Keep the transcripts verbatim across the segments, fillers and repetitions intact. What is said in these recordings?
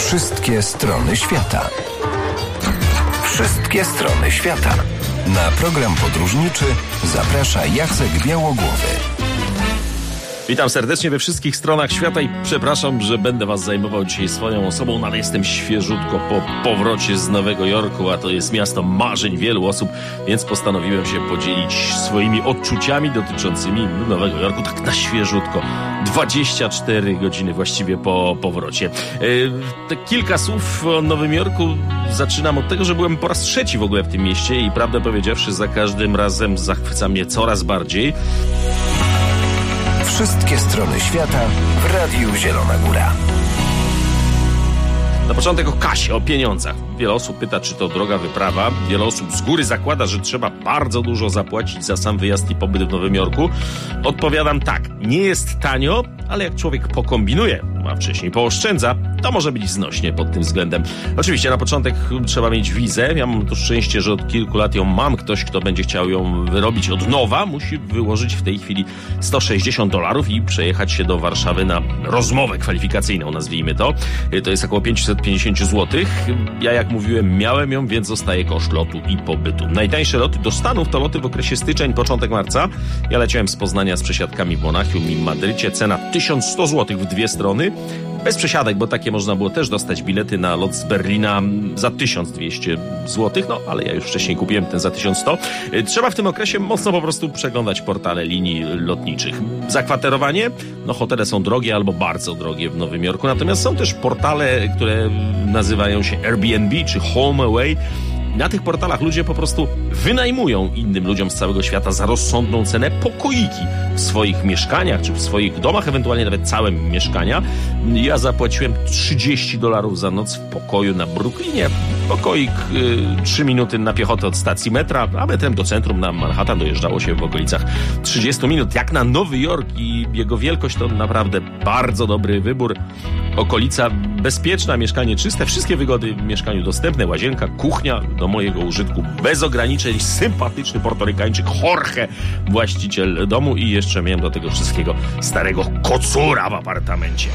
Wszystkie strony świata. Wszystkie strony świata. Na program podróżniczy zaprasza Jacek Białogłowy. Witam serdecznie we wszystkich stronach świata i przepraszam, że będę was zajmował dzisiaj swoją osobą, no ale jestem świeżutko po powrocie z Nowego Jorku, a to jest miasto marzeń wielu osób, więc postanowiłem się podzielić swoimi odczuciami dotyczącymi Nowego Jorku, tak na świeżutko. dwadzieścia cztery godziny właściwie po powrocie. Yy, te kilka słów o Nowym Jorku zaczynam od tego, że byłem po raz trzeci w ogóle w tym mieście i prawdę powiedziawszy za każdym razem zachwyca mnie coraz bardziej. Wszystkie strony świata w Radiu Zielona Góra. Na początek o kasie, o pieniądzach. Wiele osób pyta, czy to droga wyprawa. Wiele osób z góry zakłada, że trzeba bardzo dużo zapłacić za sam wyjazd i pobyt w Nowym Jorku. Odpowiadam tak, nie jest tanio, ale jak człowiek pokombinuje, a wcześniej pooszczędza, to może być znośnie pod tym względem. Oczywiście na początek trzeba mieć wizę. Ja mam to szczęście, że od kilku lat ją mam. Ktoś, kto będzie chciał ją wyrobić od nowa, musi wyłożyć w tej chwili sto sześćdziesiąt dolarów i przejechać się do Warszawy na rozmowę kwalifikacyjną, nazwijmy to. To jest około pięćset pięćdziesiąt złotych. Ja, jak mówiłem, miałem ją, więc zostaje koszt lotu i pobytu. Najtańsze loty do Stanów to loty w okresie styczeń, początek marca. Ja leciałem z Poznania z przesiadkami w Monachium i Madrycie. Cena tysiąc sto złotych w dwie strony. Bez przesiadek, bo takie można było też dostać bilety na lot z Berlina za tysiąc dwieście złotych, no ale ja już wcześniej kupiłem ten za tysiąc sto. Trzeba w tym okresie mocno po prostu przeglądać portale linii lotniczych. Zakwaterowanie? No hotele są drogie albo bardzo drogie w Nowym Jorku, natomiast są też portale, które nazywają się Airbnb czy HomeAway. Na tych portalach ludzie po prostu wynajmują innym ludziom z całego świata za rozsądną cenę pokoiki w swoich mieszkaniach, czy w swoich domach, ewentualnie nawet całe mieszkania. Ja zapłaciłem trzydzieści dolarów za noc w pokoju na Brooklynie. Pokoik trzy y, minuty na piechotę od stacji metra, a metrem do centrum na Manhattan dojeżdżało się w okolicach trzydzieści minut. Jak na Nowy Jork i jego wielkość, to naprawdę bardzo dobry wybór. Okolica bezpieczna, mieszkanie czyste, wszystkie wygody w mieszkaniu dostępne, łazienka, kuchnia do mojego użytku bez ograniczeń, sympatyczny Portorykańczyk Jorge, właściciel domu i jeszcze miałem do tego wszystkiego starego kocura w apartamencie.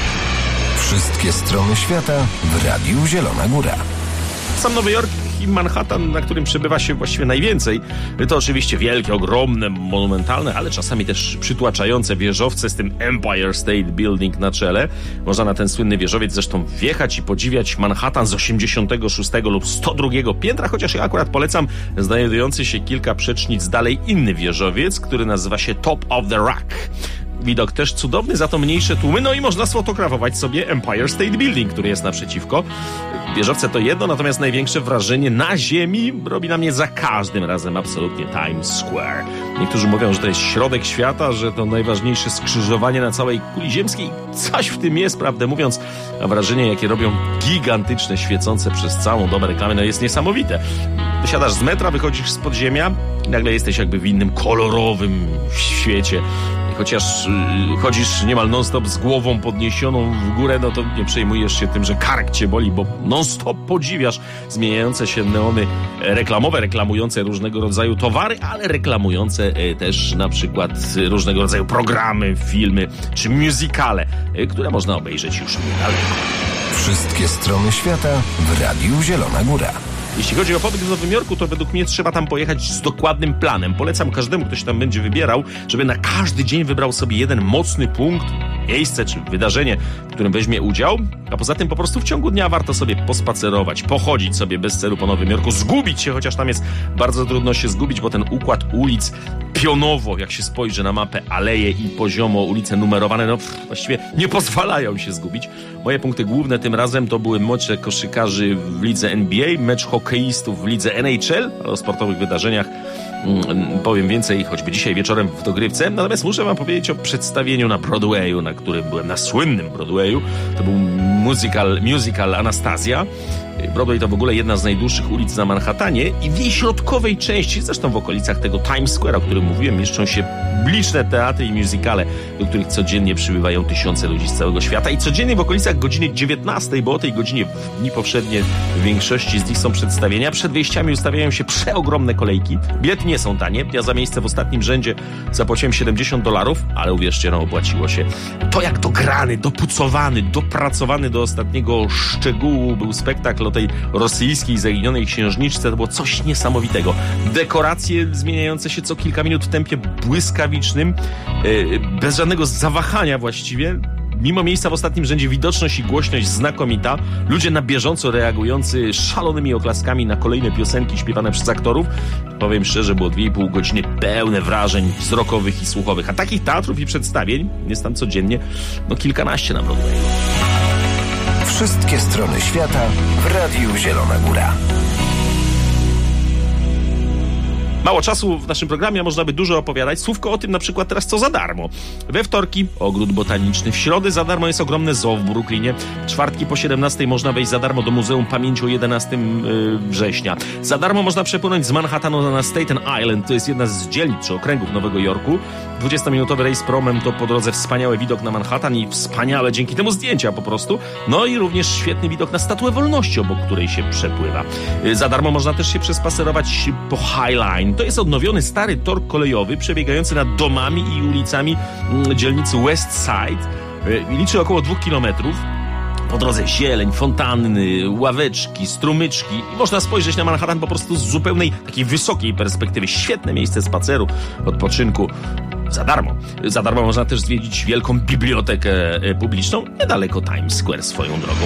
Wszystkie strony świata w Radiu Zielona Góra. Sam Nowy Jork i Manhattan, na którym przebywa się właściwie najwięcej, to oczywiście wielkie, ogromne, monumentalne, ale czasami też przytłaczające wieżowce z tym Empire State Building na czele. Można na ten słynny wieżowiec zresztą wjechać i podziwiać Manhattan z osiemdziesiątego szóstego lub sto drugiego piętra, chociaż ja akurat polecam znajdujący się kilka przecznic dalej inny wieżowiec, który nazywa się Top of the Rock. Widok też cudowny, za to mniejsze tłumy, no i można sfotografować sobie Empire State Building, który jest naprzeciwko. Wieżowce to jedno, natomiast największe wrażenie na ziemi robi na mnie za każdym razem absolutnie Times Square. Niektórzy mówią, że to jest środek świata, że to najważniejsze skrzyżowanie na całej kuli ziemskiej. Coś w tym jest, prawdę mówiąc, a wrażenie, jakie robią gigantyczne, świecące przez całą dobę reklamy, no jest niesamowite. Wysiadasz z metra, wychodzisz z podziemia i nagle jesteś jakby w innym kolorowym świecie. Chociaż yy, chodzisz niemal non-stop z głową podniesioną w górę, no to nie przejmujesz się tym, że kark cię boli, bo non-stop podziwiasz zmieniające się neony reklamowe, reklamujące różnego rodzaju towary, ale reklamujące yy, też na przykład yy, różnego rodzaju programy, filmy czy musicale, yy, które można obejrzeć już niedaleko. Wszystkie strony świata w Radiu Zielona Góra. Jeśli chodzi o pobyt w Nowym Jorku, to według mnie trzeba tam pojechać z dokładnym planem. Polecam każdemu, kto się tam będzie wybierał, żeby na każdy dzień wybrał sobie jeden mocny punkt, miejsce czy wydarzenie, w którym weźmie udział, a poza tym po prostu w ciągu dnia warto sobie pospacerować, pochodzić sobie bez celu po Nowym Jorku, zgubić się, chociaż tam jest bardzo trudno się zgubić, bo ten układ ulic pionowo, jak się spojrzy na mapę, aleje i poziomo ulice numerowane, no pff, właściwie nie pozwalają się zgubić. Moje punkty główne tym razem to były mecze koszykarzy w lidze N B A, mecz hokeistów w lidze N H L, ale o sportowych wydarzeniach mm, powiem więcej choćby dzisiaj wieczorem w dogrywce. Natomiast muszę wam powiedzieć o przedstawieniu na Broadwayu, na którym byłem, na słynnym Broadwayu. To był musical, musical Anastazja. Broadway to w ogóle jedna z najdłuższych ulic na Manhattanie i w jej środkowej części, zresztą w okolicach tego Times Square, o którym mówiłem, mieszczą się liczne teatry i musicale, do których codziennie przybywają tysiące ludzi z całego świata i codziennie w okolicach godziny dziewiętnastej, bo o tej godzinie w dni powszednie w większości z nich są przedstawienia. Przed wyjściami ustawiają się przeogromne kolejki. Bilety nie są tanie. Ja za miejsce w ostatnim rzędzie zapłaciłem siedemdziesiąt dolarów, ale uwierzcie, no opłaciło się. To jak dograny, dopucowany, dopracowany do ostatniego szczegółu był spektakl o tej rosyjskiej zaginionej księżniczce. To było coś niesamowitego. Dekoracje zmieniające się co kilka minut w tempie błyskawicznym, bez żadnego zawahania właściwie. Mimo miejsca w ostatnim rzędzie widoczność i głośność znakomita. Ludzie na bieżąco reagujący szalonymi oklaskami na kolejne piosenki śpiewane przez aktorów. Powiem szczerze, było dwie i pół godziny pełne wrażeń wzrokowych i słuchowych. A takich teatrów i przedstawień jest tam codziennie no kilkanaście na Broadwayu. Wszystkie strony świata w Radiu Zielona Góra. Mało czasu w naszym programie, a można by dużo opowiadać. Słówko o tym na przykład teraz, co za darmo. We wtorki ogród botaniczny, w środę za darmo jest ogromne zoo w Brooklynie, w czwartki po siedemnastej można wejść za darmo do Muzeum Pamięci o jedenastego września. Za darmo można przepłynąć z Manhattanu na Staten Island, to jest jedna z dzielnic czy okręgów Nowego Jorku. dwudziestominutowy rejs promem to po drodze wspaniały widok na Manhattan i wspaniałe dzięki temu zdjęcia po prostu. No i również świetny widok na Statuę Wolności, obok której się przepływa. Za darmo można też się przespacerować po High Line. To jest odnowiony stary tor kolejowy przebiegający nad domami i ulicami dzielnicy West Side. Liczy około dwóch kilometrów. Po drodze zieleń, fontanny, ławeczki, strumyczki i można spojrzeć na Manhattan po prostu z zupełnej takiej wysokiej perspektywy. Świetne miejsce spaceru, odpoczynku. Za darmo. Za darmo można też zwiedzić wielką bibliotekę publiczną niedaleko Times Square swoją drogą.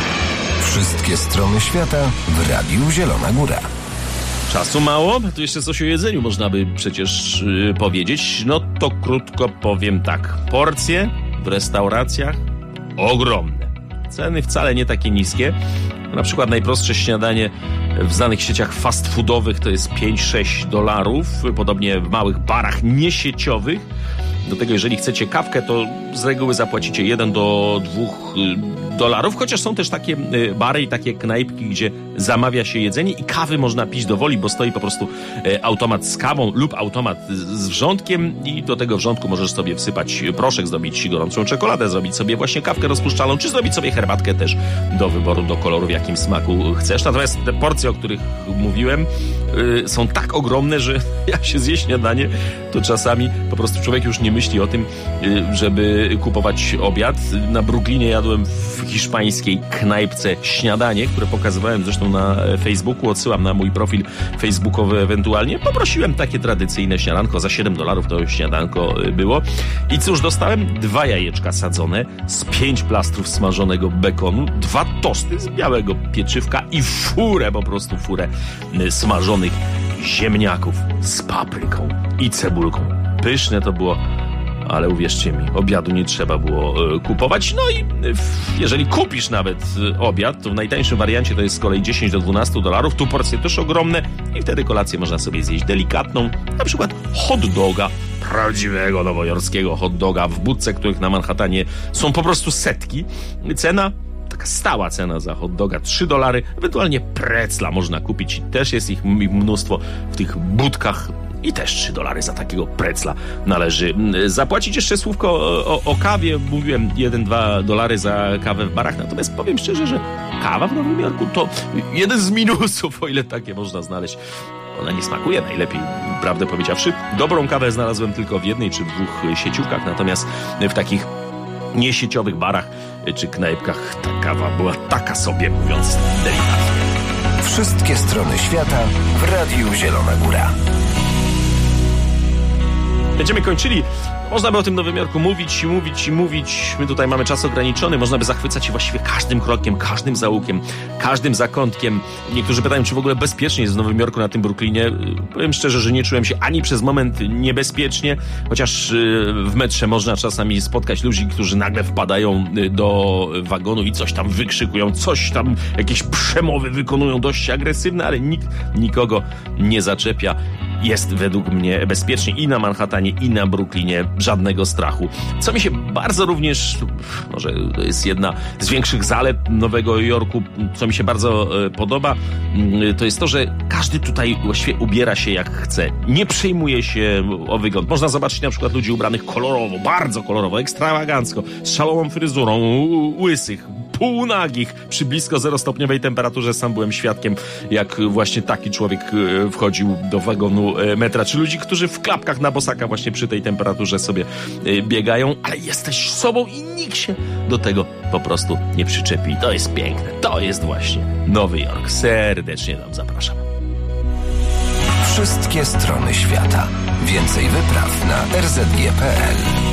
Wszystkie strony świata w Radiu Zielona Góra. Czasu mało, tu jeszcze coś o jedzeniu można by przecież yy, powiedzieć. No to krótko powiem tak. Porcje w restauracjach ogromne. Ceny wcale nie takie niskie. Na przykład najprostsze śniadanie w znanych sieciach fast foodowych to jest pięć sześć dolarów. Podobnie w małych barach niesieciowych. Do tego, jeżeli chcecie kawkę, to z reguły zapłacicie jeden do dwóch dolarów, chociaż są też takie bary i takie knajpki, gdzie zamawia się jedzenie i kawy można pić do woli, bo stoi po prostu automat z kawą lub automat z wrzątkiem i do tego wrzątku możesz sobie wsypać proszek, zrobić gorącą czekoladę, zrobić sobie właśnie kawkę rozpuszczalną, czy zrobić sobie herbatkę też do wyboru, do koloru, w jakim smaku chcesz. Natomiast te porcje, o których mówiłem, yy, są tak ogromne, że jak się zje śniadanie, to czasami po prostu człowiek już nie myśli o tym, yy, żeby kupować obiad. Na Brooklynie jadłem w hiszpańskiej knajpce śniadanie, które pokazywałem zresztą na Facebooku, odsyłam na mój profil facebookowy ewentualnie. Poprosiłem takie tradycyjne śniadanko, za siedem dolarów to śniadanko było. I cóż, dostałem dwa jajeczka sadzone z pięć plastrów smażonego bekonu, dwa tosty z białego pieczywka i furę, po prostu furę smażonych ziemniaków z papryką i cebulką. Pyszne to było, ale uwierzcie mi, obiadu nie trzeba było e, kupować. No i e, jeżeli kupisz nawet e, obiad, to w najtańszym wariancie to jest z kolei dziesięć do dwunastu dolarów. Tu porcje też ogromne i wtedy kolację można sobie zjeść delikatną. Na przykład hot doga, prawdziwego nowojorskiego hot doga w budce, których na Manhattanie są po prostu setki. Cena, taka stała cena za hot doga trzy dolary. Ewentualnie precla można kupić i też jest ich mnóstwo w tych budkach. I też trzy dolary za takiego precla należy zapłacić. Jeszcze słówko o, o, o kawie. Mówiłem jeden do dwóch dolary za kawę w barach. Natomiast powiem szczerze, że kawa w Nowym Jorku to jeden z minusów, o ile takie można znaleźć. Ona nie smakuje najlepiej, prawdę powiedziawszy. Dobrą kawę znalazłem tylko w jednej czy w dwóch sieciówkach. Natomiast w takich niesieciowych barach czy knajpkach ta kawa była taka sobie, mówiąc delikatnie. Wszystkie strony świata w Radiu Zielona Góra. Będziemy kończyli. Można by o tym Nowym Jorku mówić i mówić i mówić. My tutaj mamy czas ograniczony. Można by zachwycać się właściwie każdym krokiem, każdym zaułkiem, każdym zakątkiem. Niektórzy pytają, czy w ogóle bezpiecznie jest w Nowym Jorku na tym Brooklynie. Powiem szczerze, że nie czułem się ani przez moment niebezpiecznie, chociaż w metrze można czasami spotkać ludzi, którzy nagle wpadają do wagonu i coś tam wykrzykują, coś tam, jakieś przemowy wykonują dość agresywne, ale nikt nikogo nie zaczepia. jest według mnie bezpiecznie i na Manhattanie, i na Brooklynie. Żadnego strachu. Co mi się bardzo również, może to jest jedna z większych zalet Nowego Jorku, co mi się bardzo podoba, to jest to, że każdy tutaj właściwie ubiera się jak chce. Nie przejmuje się o wygląd. Można zobaczyć na przykład ludzi ubranych kolorowo, bardzo kolorowo, ekstrawagancko, z szaloną fryzurą, łysych, półnagich, przy blisko zerostopniowej temperaturze. Sam byłem świadkiem, jak właśnie taki człowiek wchodził do wagonu metra, czy ludzi, którzy w klapkach na bosaka właśnie przy tej temperaturze sobie biegają, ale jesteś sobą i nikt się do tego po prostu nie przyczepi. To jest piękne. To jest właśnie Nowy Jork. Serdecznie tam zapraszam. Wszystkie strony świata. Więcej wypraw na r z g kropka p l.